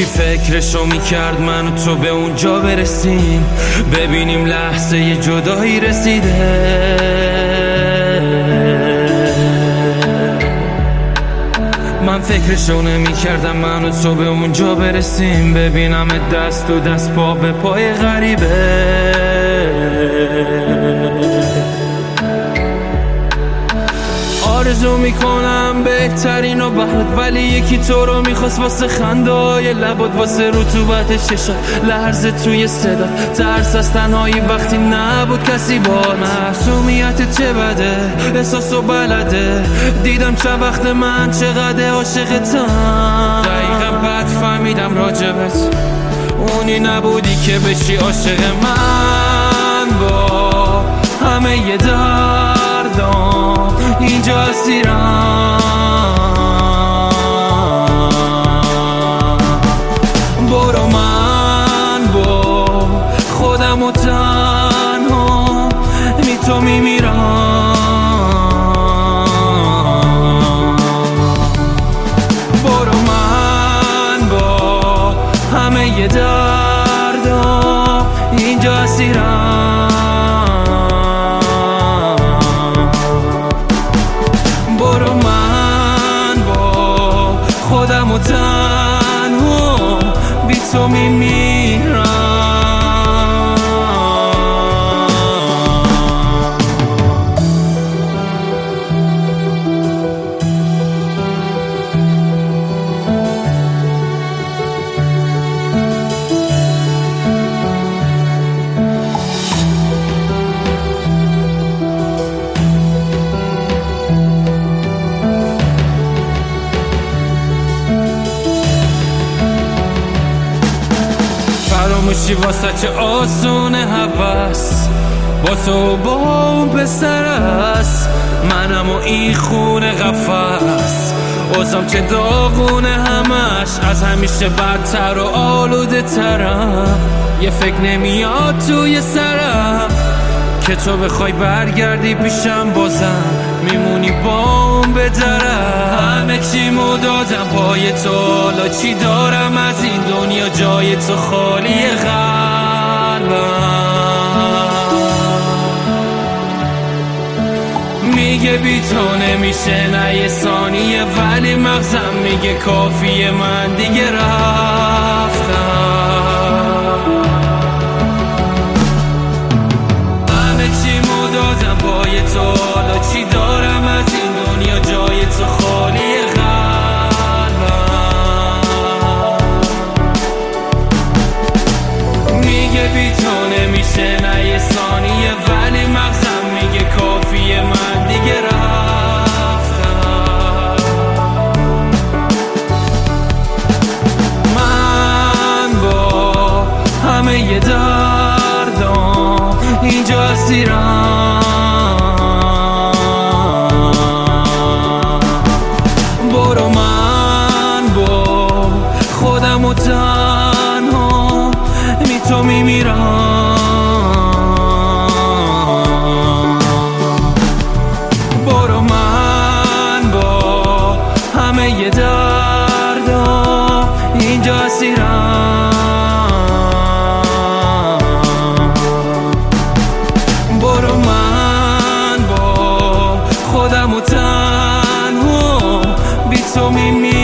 کی فکرشو میکرد من و تو به اونجا برسیم، ببینیم لحظه ی جدایی رسیده. من فکرشو نمیکردم من و تو به اونجا برسیم، ببینم دست و دست پا به پای غریبه. آرزو میکنم بهترینو برات، ولی یکی تو رو میخواست واسه خندای لبات، واسه رطوبت چشات، لرزه توی صدا، ترس از تنهایی وقتی نبود کسی بات. معصومیت چه بده، احساسو بلده، دیدم چند وقت من چقدر عاشقتم. دقیقا بعد فهمیدم راجبت اونی نبودی که بشی عاشق من. با همه ی دردام اینجا اسیرم، برو من با خودم و تنها بی تو میمیرم. برو من با همه ی دردام اینجا اسیرم، برو من با خودم و تنها بی تو میمیرم. فراموشی واسه چه آسونه هوس، با تو با اون پسر است، منم و این خونه قفس، اوزم چه داغونه همش، از همیشه بدتر و آلوده ترم. یه فکر نمیاد توی سرم که تو بخوای برگردی پیشم، بازم میمونی با اون بدرم. همه چیمو دادم پای تو، حالا چی دارم از این دنیا، جای تو خالی قلبم. میگه بی تو نمیشه نه یه ثانیه، ولی مغزم میگه کافیه من دیگه رفتم. دادم پای تو، حالا چی دارم از این دنیا، جای تو خالی قلبم. میگه بی تو نمیشه نه یه ثانیه، ولی مغزم میگه کافیه من دیگه رفتم. من با همه ی دردام اینجا اسیرم، برو من با خودم و تنها بی تو میمیرم. برو من با همه ی دردام اینجا اسیرم، برو من با خودم و تنها بی تو میمیرم.